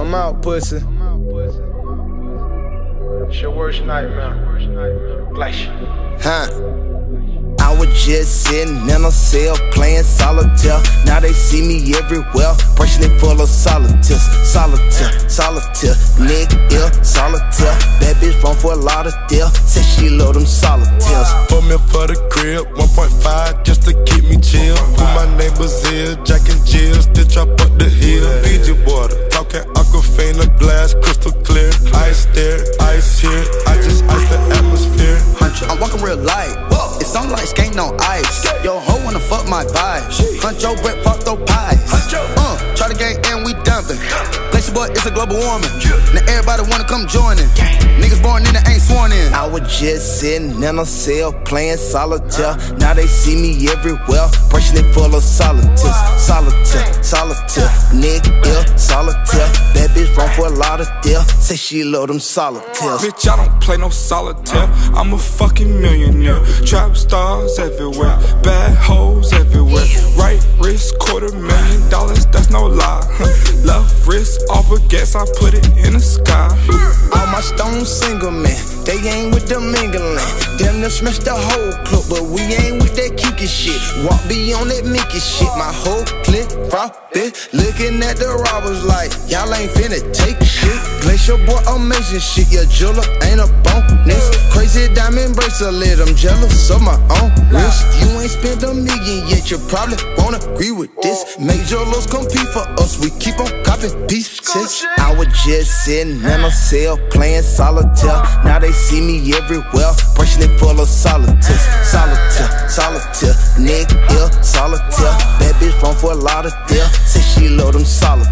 I'm out, pussy. It's your worst nightmare. Glacier. I was just sitting in a cell playing solitaire. Now they see me everywhere, brushing it full of solitaires. Solitaire, nigga ill, solitaire. Bad bitch run for a lot of deal, say she love them solitaires. Put me for the crib, 1.5 just to keep me chill. Put my neighbors here, Jack and Jill, still chop up the hill. Fiji water, talking Aquafina, glass crystal clear. Ice there, ice here, I just ice the atmosphere. I'm walking real light, it's on like skating on ice. Yo, ho wanna fuck my vibe. Huncho, Brett, fuck those pies. Try to gang and we dumping. Glacier boy, it's a global warming. Now everybody wanna come joinin'. Niggas born in it ain't sworn in. I was just sitting in a cell playing solitaire. Now they see me everywhere, brushing it full of solitaires. Solitaire, nigga ill, solitaire. Bad bitch run for a lot of deal, say she love them solitaires. Bitch, I don't play no solitaire. I'm a fucking millionaire. Trap stars everywhere, bad hoes everywhere. Right wrist, $250,000, that's no lie. Left wrist, off baguettes, I put it in the sky. All my stones single, man, they ain't with the mingling. Damn near smashed the whole club, but we ain't with that kiki shit. Walk be on that Mickey shit, my whole clique frothy. Looking at the robbers like, y'all ain't finna take shit. Glacier boy, amazing shit, your jeweler ain't a bonus. Crazy diamond bracelet, I'm jealous of my own wrist. You ain't spent $1 million yet, you probably won't agree with this. Major lows compete for us, we keep on copying pieces. I was just sitting in a cell playing solitaire. Now they see me everywhere, brushing it full of solitaires. Solitaire, nigga ill, solitaire. Bad bitch run for a lot of deal, say she love them solitaires.